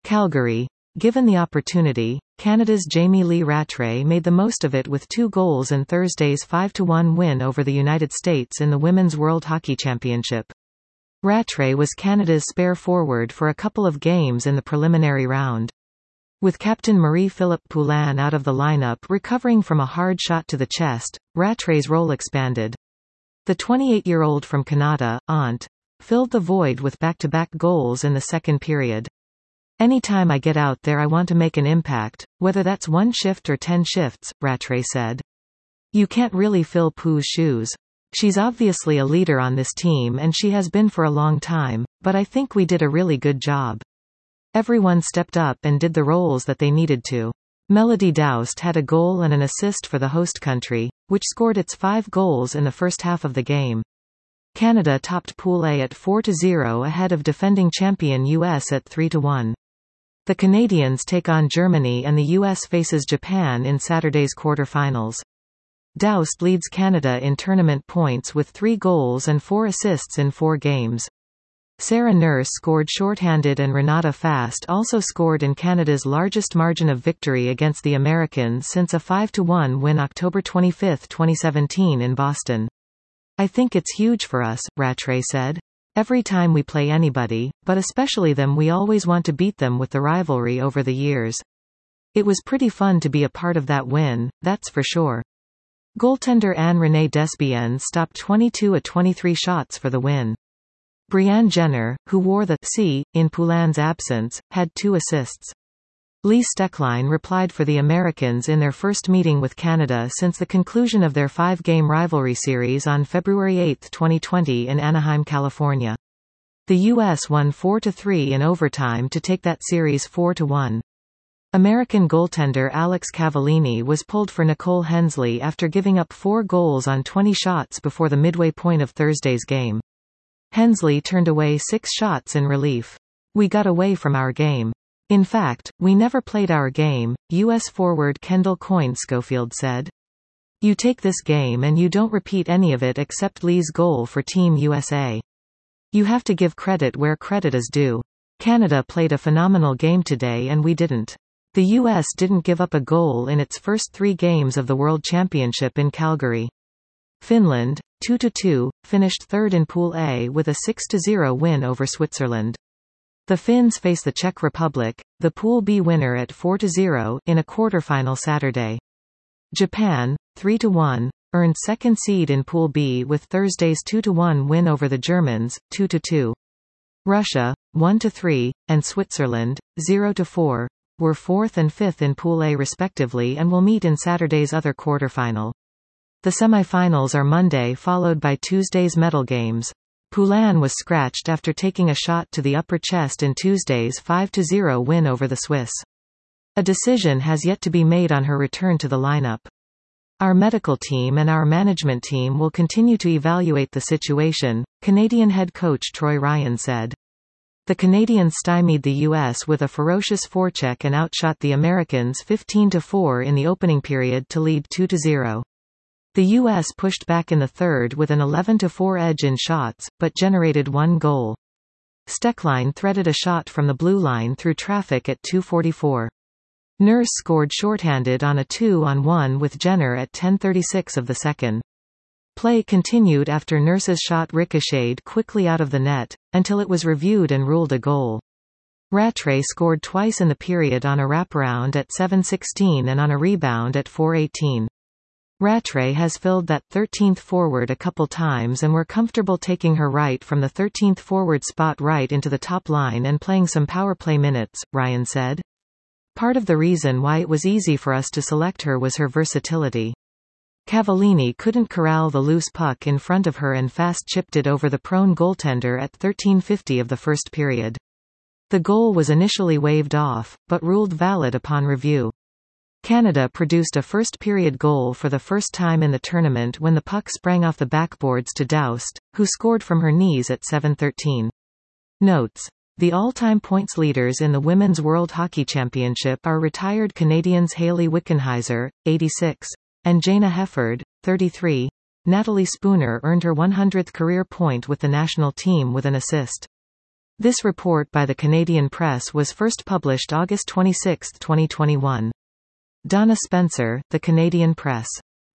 Calgary. Given the opportunity, Canada's Jamie Lee Rattray made the most of it with 2 goals in Thursday's 5-1 win over the United States in the Women's World Hockey Championship. Rattray was Canada's spare forward for a couple of games in the preliminary round. With captain Marie-Philip Poulin out of the lineup recovering from a hard shot to the chest, Rattray's role expanded. The 28-year-old from Canada, filled the void with back-to-back goals in the second period. "Anytime I get out there I want to make an impact, whether that's 1 shift or 10 shifts," Rattray said. "You can't really fill Poo's shoes. She's obviously a leader on this team and she has been for a long time, but I think we did a really good job. Everyone stepped up and did the roles that they needed to." Melody Daoust had a goal and an assist for the host country, which scored its 5 goals in the first half of the game. Canada topped Pool A at 4-0 ahead of defending champion US at 3-1. The Canadians take on Germany and the US faces Japan in Saturday's quarter-finals. Daoust leads Canada in tournament points with 3 goals and 4 assists in 4 games. Sarah Nurse scored shorthanded and Renata Fast also scored in Canada's largest margin of victory against the Americans since a 5-1 win October 25, 2017 in Boston. "I think it's huge for us," Rattray said. "Every time we play anybody, but especially them, we always want to beat them with the rivalry over the years. It was pretty fun to be a part of that win, that's for sure." Goaltender Anne-Renée Desbiens stopped 22 of 23 shots for the win. Brianne Jenner, who wore the C in Poulin's absence, had 2 assists. Lee Stecklein replied for the Americans in their first meeting with Canada since the conclusion of their 5-game rivalry series on February 8, 2020 in Anaheim, California. The U.S. won 4-3 in overtime to take that series 4-1. American goaltender Alex Cavallini was pulled for Nicole Hensley after giving up 4 goals on 20 shots before the midway point of Thursday's game. Hensley turned away 6 shots in relief. "We got away from our game. In fact, we never played our game," U.S. forward Kendall Coyne Schofield said. "You take this game and you don't repeat any of it except Lee's goal for Team USA. You have to give credit where credit is due. Canada played a phenomenal game today and we didn't. The U.S. didn't give up a goal in its first 3 games of the World Championship in Calgary." Finland, 2-2, finished third in Pool A with a 6-0 win over Switzerland. The Finns face the Czech Republic, the Pool B winner at 4-0, in a quarterfinal Saturday. Japan, 3-1, earned second seed in Pool B with Thursday's 2-1 win over the Germans, 2-2. Russia, 1-3, and Switzerland, 0-4, were 4th and 5th in Pool A respectively and will meet in Saturday's other quarterfinal. The semi-finals are Monday followed by Tuesday's medal games. Poulin was scratched after taking a shot to the upper chest in Tuesday's 5-0 win over the Swiss. A decision has yet to be made on her return to the lineup. "Our medical team and our management team will continue to evaluate the situation," Canadian head coach Troy Ryan said. The Canadians stymied the U.S. with a ferocious forecheck and outshot the Americans 15-4 in the opening period to lead 2-0. The U.S. pushed back in the third with an 11-4 edge in shots, but generated 1 goal. Stecklein threaded a shot from the blue line through traffic at 2:44. Nurse scored shorthanded on a 2-on-1 with Jenner at 10:36 of the second. Play continued after Nurse's shot ricocheted quickly out of the net, until it was reviewed and ruled a goal. Rattray scored twice in the period on a wraparound at 7:16 and on a rebound at 4:18. Rattray has filled that 13th forward a couple times and we're comfortable taking her right from the 13th forward spot right into the top line and playing some power play minutes, Ryan said. Part of the reason why it was easy for us to select her was her versatility. Cavallini couldn't corral the loose puck in front of her and fast chipped it over the prone goaltender at 13:50 of the first period. The goal was initially waved off, but ruled valid upon review. Canada produced a first-period goal for the first time in the tournament when the puck sprang off the backboards to Daoust, who scored from her knees at 7:13. Notes. The all-time points leaders in the Women's World Hockey Championship are retired Canadians Hayley Wickenheiser, 86, and Jayna Hefford, 33. Natalie Spooner earned her 100th career point with the national team with an assist. This report by the Canadian Press was first published August 26, 2021. Donna Spencer, The Canadian Press.